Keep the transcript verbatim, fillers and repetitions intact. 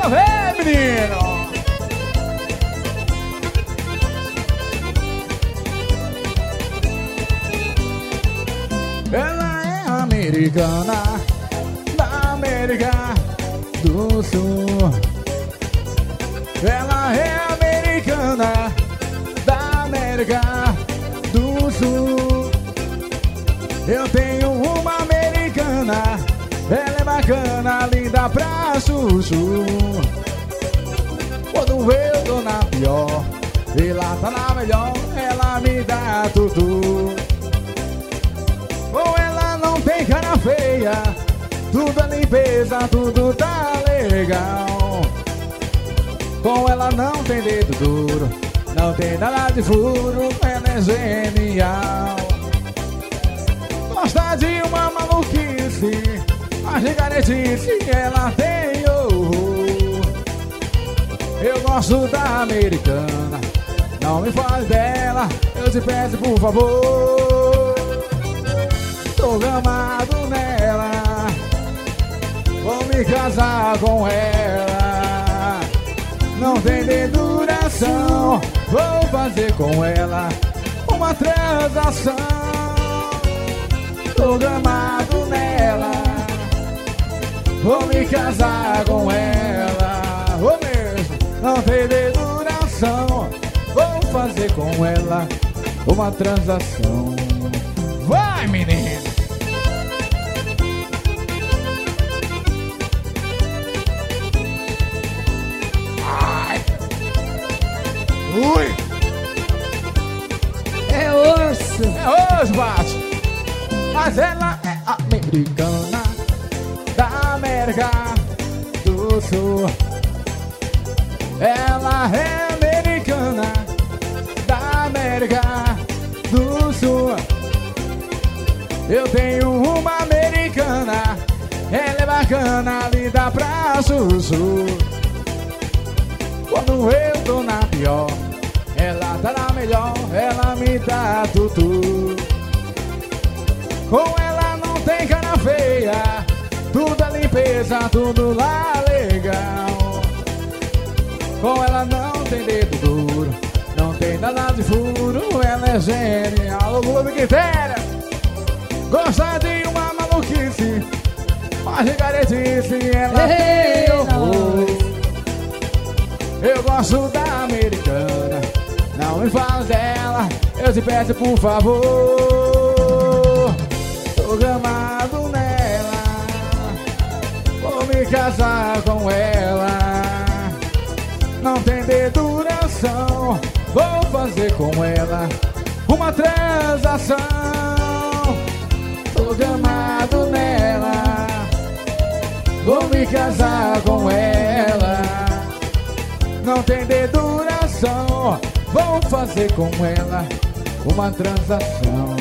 Vamos ver, menino. Ela é americana, da América do Sul. Ela é americana, da América do Sul. Eu tenho uma americana, ela é bacana, linda pra chuchu. Quando eu tô na pior, ela tá na melhor, ela me dá tudo. Com ela não tem cara feia, tudo é limpeza, tudo tá legal. Com ela não tem dedo duro, não tem nada de furo, ela é genial. Gosta de uma maluquice, a giganetice ela tem horror. Eu gosto da americana, não me fale dela, eu te peço por favor. Tô gamado nela, vou me casar com ela. Não tem deduração, vou fazer com ela uma transação. Tô gamado nela, vou me casar com ela. Vou mesmo, não tem deduração, vou fazer com ela uma transação. Vai, menino! Ai! Ui! É osso! É osso, bate! Mas ela é americana, da América do Sul. Ela é americana, da América do Sul. Eu tenho uma americana, ela é bacana, linda pra chuchu. Quando eu tô na pior, ela tá na melhor, ela me dá tudo. Com ela não tem cara feia, tudo é limpeza, tudo lá legal. Com ela não tem dedo duro, não tem nada de furo, ela é genial. O Globo Quitéria gosta de uma maluquice, uma giganetice, ela Ei, tem horror. Eu gosto da americana, não me fala dela, eu te peço por favor. Tô gamado nela, vou me casar com ela. Não tem deduração, vou fazer com ela uma transação. Tô gamado nela, vou me casar com ela. Não tem deduração, vou fazer com ela uma transação.